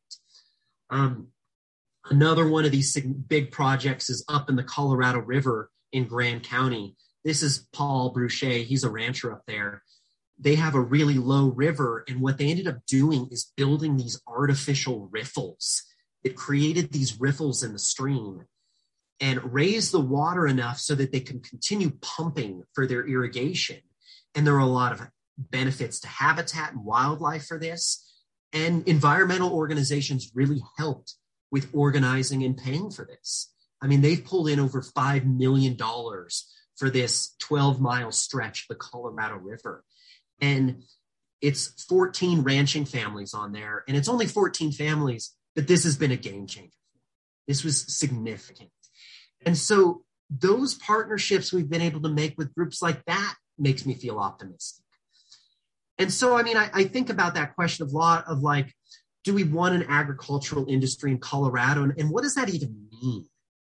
Um, another one of these big projects is up in the Colorado River in Grand County. This is Paul Bruchet. He's a rancher up there. They have a really low river. And what they ended up doing is building these artificial riffles. It created these riffles in the stream and raise the water enough so that they can continue pumping for their irrigation. And there are a lot of benefits to habitat and wildlife for this. And environmental organizations really helped with organizing and paying for this. I mean, they've pulled in over five million dollars for this twelve mile stretch of the Colorado River. And it's fourteen ranching families on there. And it's only fourteen families, but this has been a game changer. This was significant. And so those partnerships we've been able to make with groups like that makes me feel optimistic. And so, I mean, I, I think about that question of lot of like, do we want an agricultural industry in Colorado? And, and what does that even mean?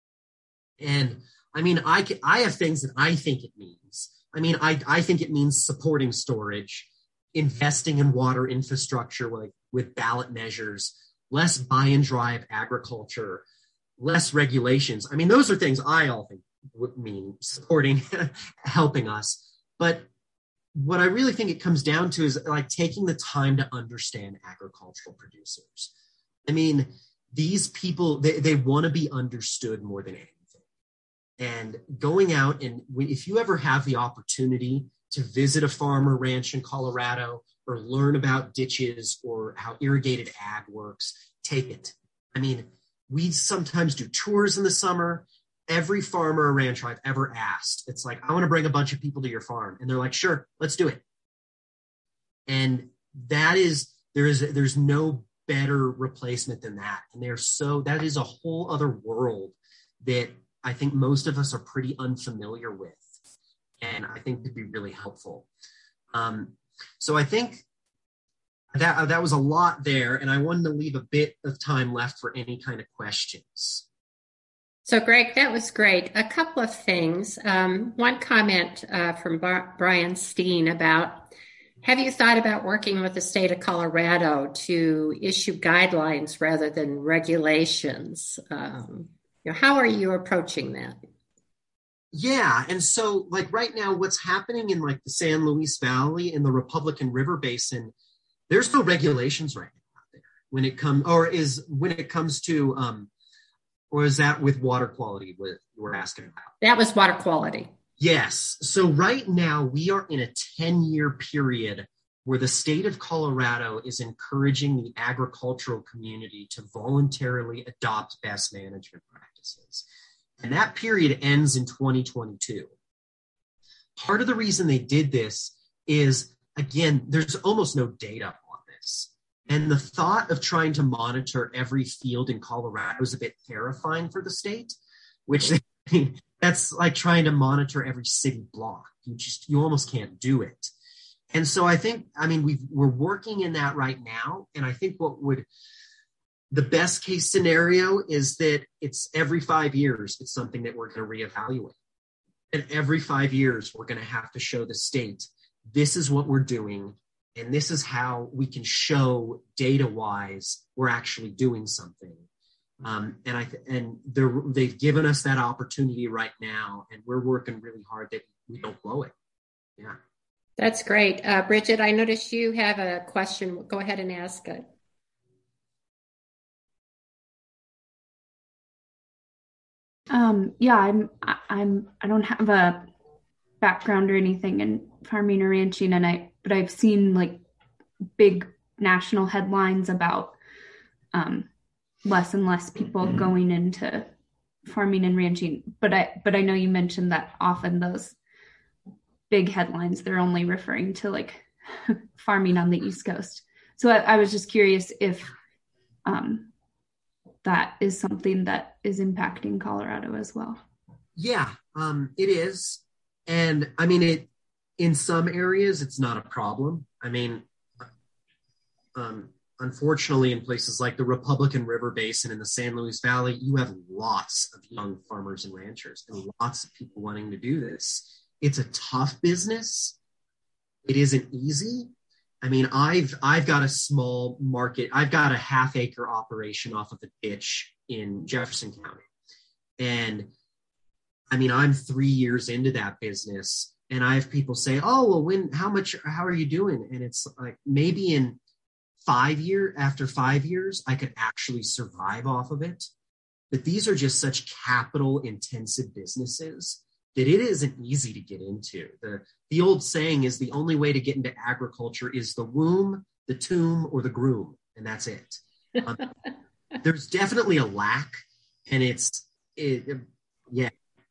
And I mean, I, can, I have things that I think it means. I mean, I, I think it means supporting storage, investing in water infrastructure like with ballot measures, less buy and drive agriculture, less regulations. I mean, those are things I all think would mean supporting, helping us. But what I really think it comes down to is like taking the time to understand agricultural producers. I mean, these people, they, they want to be understood more than anything. And going out and if you ever have the opportunity to visit a farm or ranch in Colorado or learn about ditches or how irrigated ag works, take it. I mean, we sometimes do tours in the summer. Every farmer or rancher I've ever asked, it's like, I want to bring a bunch of people to your farm. And they're like, sure, let's do it. And that is, there is, there's no better replacement than that. And they're so, that is a whole other world that I think most of us are pretty unfamiliar with. And I think could be really helpful. Um, so I think that, that was a lot there. And I wanted to leave a bit of time left for any kind of questions. So, Greg, that was great. A couple of things. Um, one comment uh, from Bar- Brian Steen about, have you thought about working with the state of Colorado to issue guidelines rather than regulations? Um, you know, how are you approaching that? Yeah. And so like right now, what's happening in like the San Luis Valley and the Republican River Basin, there's no regulations right now out there when it comes, or is when it comes to, um, or is that with water quality what we're asking about? That was water quality. Yes. So right now we are in a ten year period where the state of Colorado is encouraging the agricultural community to voluntarily adopt best management practices. And that period ends in twenty twenty-two. Part of the reason they did this is, again, there's almost no data on this. And the thought of trying to monitor every field in Colorado is a bit terrifying for the state, which that's like trying to monitor every city block. You just, you almost can't do it. And so I think, I mean, we've, we're working in that right now. And I think what would, the best case scenario is that it's every five years, it's something that we're going to reevaluate. And every five years, we're going to have to show the state, this is what we're doing. And this is how we can show data-wise we're actually doing something. Um, and I th- and they've given us that opportunity right now, and we're working really hard that we don't blow it. Yeah. That's great. Uh, Bridget, I noticed you have a question. Go ahead and ask it. Um, yeah, I'm, I'm, I don't have a background or anything in farming or ranching, and I, but I've seen like big national headlines about, um, less and less people going into farming and ranching. But I, but I know you mentioned that often those big headlines, they're only referring to like farming on the East Coast. So I, I was just curious if, um, that is something that is impacting Colorado as well. Yeah, um, it is. And I mean, it, in some areas, it's not a problem. I mean, um, unfortunately, in places like the Republican River Basin and the San Luis Valley, you have lots of young farmers and ranchers and lots of people wanting to do this. It's a tough business. It isn't easy. I mean, I've I've got a small market. I've got a half acre operation off of a ditch in Jefferson County. And I mean, I'm three years into that business, and I have people say, oh, well, when, how much, how are you doing? And it's like, maybe in five years, after five years, I could actually survive off of it. But these are just such capital intensive businesses that it isn't easy to get into. The, the old saying is the only way to get into agriculture is the womb, the tomb, or the groom, and that's it. Um, there's definitely a lack, and it's, it, it, yeah.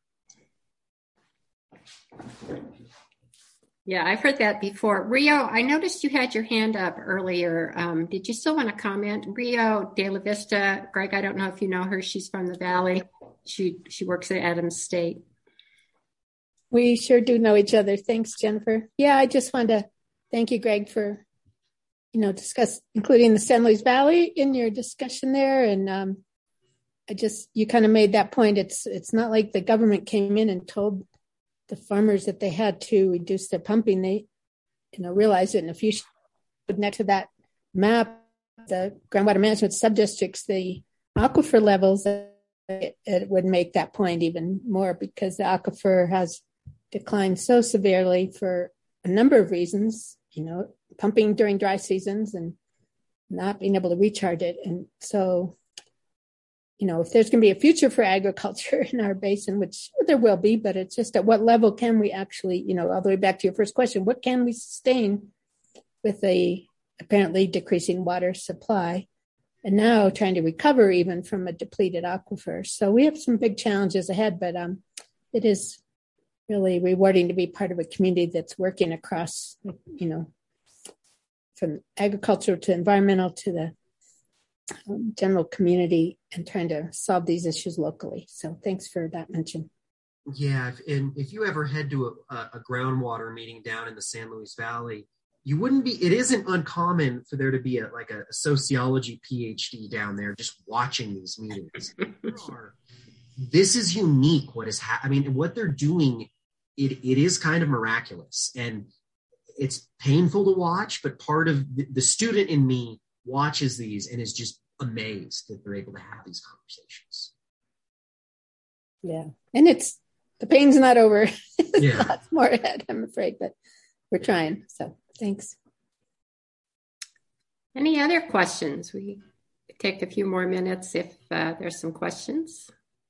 Yeah, I've heard that before. Rio, I noticed you had your hand up earlier. Um, did you still want to comment? Rio De La Vista, Greg, I don't know if you know her. She's from the Valley. She she works at Adams State. We sure do know each other. Thanks, Jennifer. Yeah, I just wanted to thank you, Greg, for, you know, discuss, including the San Luis Valley in your discussion there. And um, I just, you kind of made that point. It's it's not like the government came in and told the farmers that they had to reduce their pumping. They, you know, realized it. And if you put next to that map, the groundwater management subdistricts, the aquifer levels, it, it would make that point even more, because the aquifer has declined so severely for a number of reasons, you know, pumping during dry seasons and not being able to recharge it. And so, you know, if there's going to be a future for agriculture in our basin, which there will be, but it's just at what level can we actually, you know, all the way back to your first question, what can we sustain with a apparently decreasing water supply, and now trying to recover even from a depleted aquifer. So we have some big challenges ahead, but um, it is really rewarding to be part of a community that's working across, you know, from agricultural to environmental to the um, general community and trying to solve these issues locally. So thanks for that mention. Yeah, if, and if you ever head to a, a groundwater meeting down in the San Luis Valley, you wouldn't be, it isn't uncommon for there to be a, like a, a sociology PhD down there just watching these meetings. This is unique what is ha- I mean, what they're doing, it it is kind of miraculous. And it's painful to watch, but part of the, the student in me watches these and is just amazed that they're able to have these conversations. Yeah. And it's, the pain's not over. Yeah. Lots more ahead, I'm afraid, but we're trying. So thanks. Any other questions? We take a few more minutes if uh, there's some questions.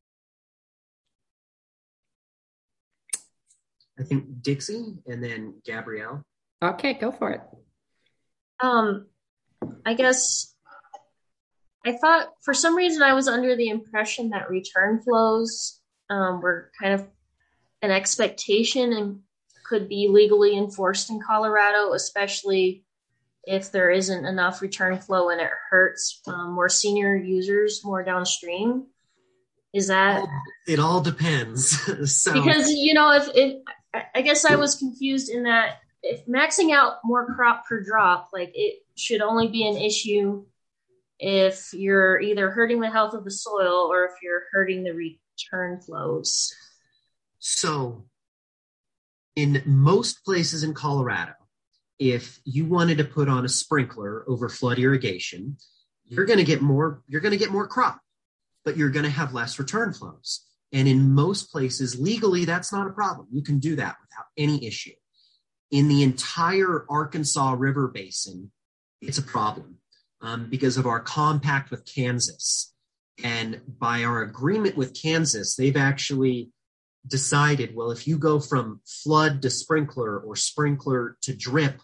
I think Dixie and then Gabrielle. Okay, go for it. Um, I guess I thought for some reason I was under the impression that return flows um, were kind of an expectation and could be legally enforced in Colorado, especially if there isn't enough return flow and it hurts um, more senior users more downstream. Is that? It all depends. So, because, you know, if it, I guess I was confused in that if maxing out more crop per drop, like it should only be an issue if you're either hurting the health of the soil or if you're hurting the return flows. So in most places in Colorado, if you wanted to put on a sprinkler over flood irrigation, you're going to get more, you're going to get more crop, but you're going to have less return flows. And in most places, legally, that's not a problem. You can do that without any issue. In the entire Arkansas River Basin, it's a problem um, because of our compact with Kansas. And by our agreement with Kansas, they've actually decided, well, if you go from flood to sprinkler or sprinkler to drip,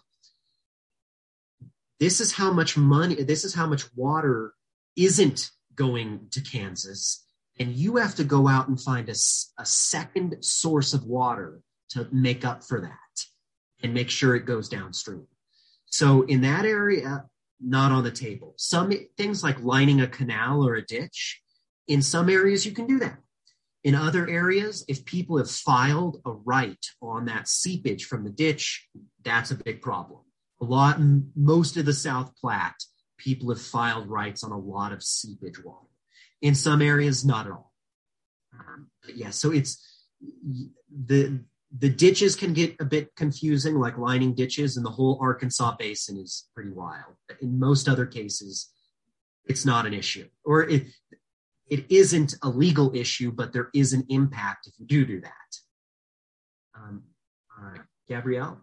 this is how much money, this is how much water isn't going to Kansas. And you have to go out and find a, a second source of water to make up for that and make sure it goes downstream. So in that area, not on the table. Some things like lining a canal or a ditch, in some areas you can do that. In other areas, if people have filed a right on that seepage from the ditch, that's a big problem. A lot, most of the South Platte, people have filed rights on a lot of seepage water. In some areas, not at all. Um, but yeah, so it's the the ditches can get a bit confusing, like lining ditches, and the whole Arkansas Basin is pretty wild. But in most other cases, it's not an issue, or it it isn't a legal issue, but there is an impact if you do do that. Um, all right, Gabrielle.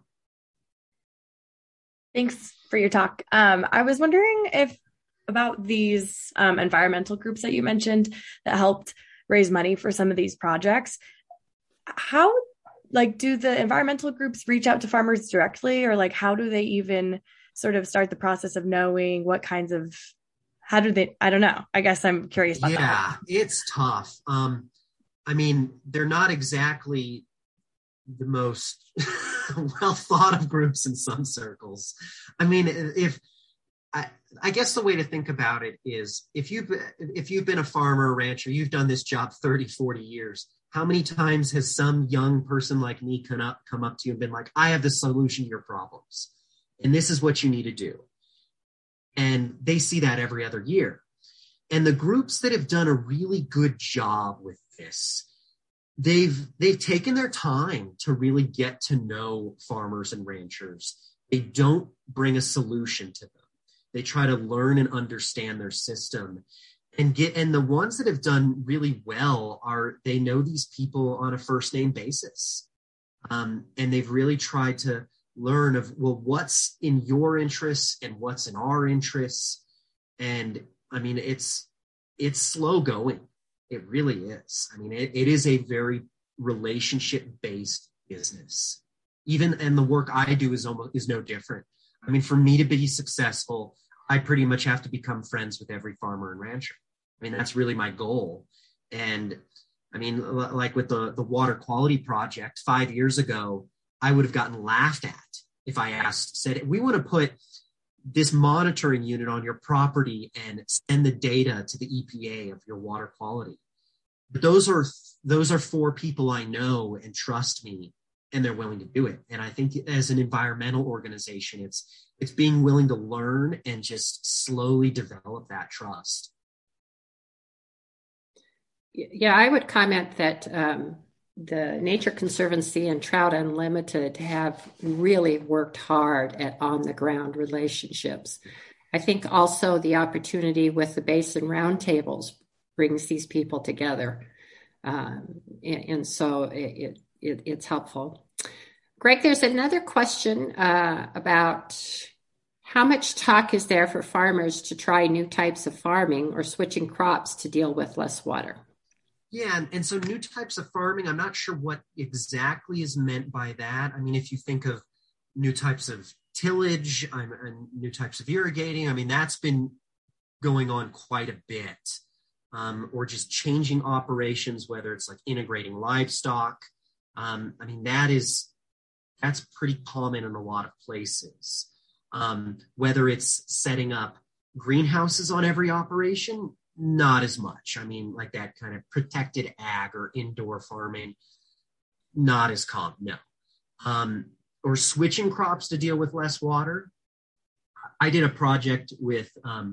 Thanks for your talk. Um, I was wondering if about these um, environmental groups that you mentioned that helped raise money for some of these projects. How, like, do the environmental groups reach out to farmers directly, or like, how do they even sort of start the process of knowing what kinds of, how do they, I don't know. I guess I'm curious about yeah, that. Yeah, it's tough. Um, I mean, they're not exactly the most well thought of groups in some circles. I mean, if, I, I guess the way to think about it is if you've, if you've been a farmer or rancher, you've done this job thirty, forty years. How many times has some young person like me come up, come up to you and been like, I have the solution to your problems, and this is what you need to do. And they see that every other year. And the groups that have done a really good job with this, they've, they've taken their time to really get to know farmers and ranchers. They don't bring a solution to them. They try to learn and understand their system and get, and the ones that have done really well are, they know these people on a first name basis. Um, and they've really tried to learn of, well, what's in your interests and what's in our interests. And I mean, it's, it's slow going. It really is. I mean, it, it is a very relationship based business. Even, and the work I do is almost, is no different. I mean, for me to be successful, I pretty much have to become friends with every farmer and rancher. I mean, that's really my goal. And I mean, like with the, the water quality project five years ago, I would have gotten laughed at if I asked, said, we want to put this monitoring unit on your property and send the data to the E P A of your water quality. But those are those are four people I know and trust me, and they're willing to do it. And I think as an environmental organization, it's it's being willing to learn and just slowly develop that trust. Yeah, I would comment that um, the Nature Conservancy and Trout Unlimited have really worked hard at on-the-ground relationships. I think also the opportunity with the Basin Roundtables brings these people together. Um, and, and so it, it, it's helpful. Greg, there's another question uh, about how much talk is there for farmers to try new types of farming or switching crops to deal with less water? Yeah, and, and so new types of farming, I'm not sure what exactly is meant by that. I mean, if you think of new types of tillage um, and new types of irrigating, I mean, that's been going on quite a bit. Um, or just changing operations, whether it's like integrating livestock. Um, I mean, that is, that's pretty common in a lot of places. Um, whether it's setting up greenhouses on every operation, not as much. I mean, like that kind of protected ag or indoor farming, not as common, no. Um, or switching crops to deal with less water. I did a project with um,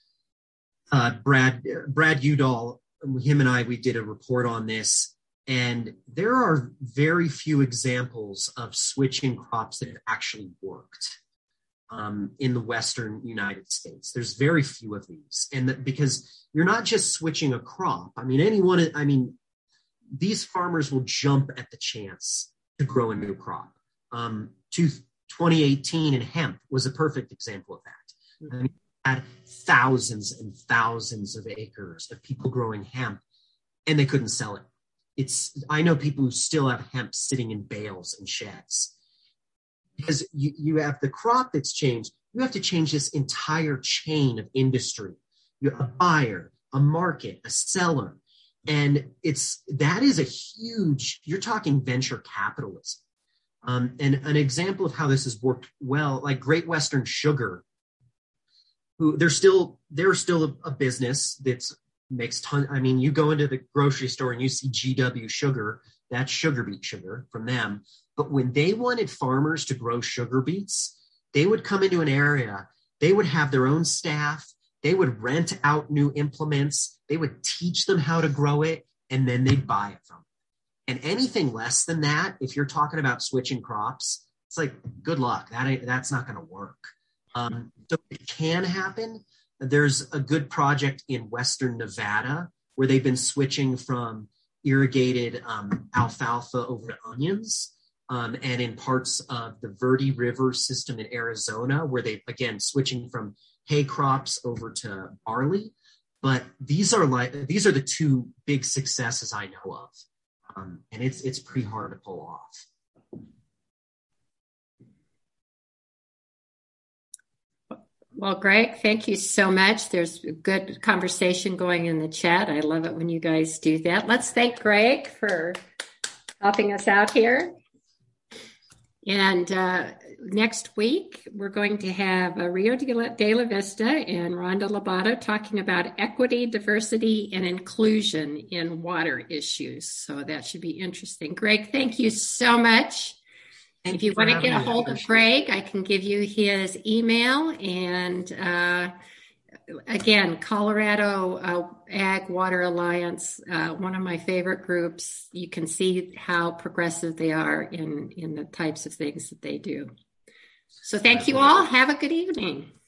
uh, Brad, Brad Udall. Him and I, we did a report on this, and there are very few examples of switching crops that have actually worked. Um, in the Western United States. There's very few of these. And that because you're not just switching a crop. I mean, anyone, I mean, these farmers will jump at the chance to grow a new crop. Um, to twenty eighteen in hemp was a perfect example of that. I mean, we had thousands and thousands of acres of people growing hemp, and they couldn't sell it. It's, I know people who still have hemp sitting in bales and sheds. Because you, you have the crop that's changed, you have to change this entire chain of industry. You're a buyer, a market, a seller. And it's that is a huge, you're talking venture capitalism. Um, and an example of how this has worked well, like Great Western Sugar, who they're still, they're still a, a business that's makes ton. I mean, you go into the grocery store and you see G W Sugar, that's sugar beet sugar from them. But when they wanted farmers to grow sugar beets, they would come into an area, they would have their own staff, they would rent out new implements, they would teach them how to grow it, and then they'd buy it from them. And anything less than that, if you're talking about switching crops, it's like, good luck. That ain't, that's not going to work. Um, so it can happen. There's a good project in Western Nevada where they've been switching from irrigated um, alfalfa over to onions. Um, and in parts of the Verde River system in Arizona, where they, again, switching from hay crops over to barley. But these are like, these are the two big successes I know of. Um, and it's, it's pretty hard to pull off. Well, Greg, thank you so much. There's a good conversation going in the chat. I love it when you guys do that. Let's thank Greg for helping us out here. And uh, next week, we're going to have uh, Rio de la Vista and Rhonda Labato talking about equity, diversity, and inclusion in water issues. So that should be interesting. Greg, thank you so much. Thank if you, you want to get a hold of Greg, I can give you his email. And uh, again, Colorado uh, Ag Water Alliance, uh, one of my favorite groups. You can see how progressive they are in, in the types of things that they do. So thank you all. Have a good evening.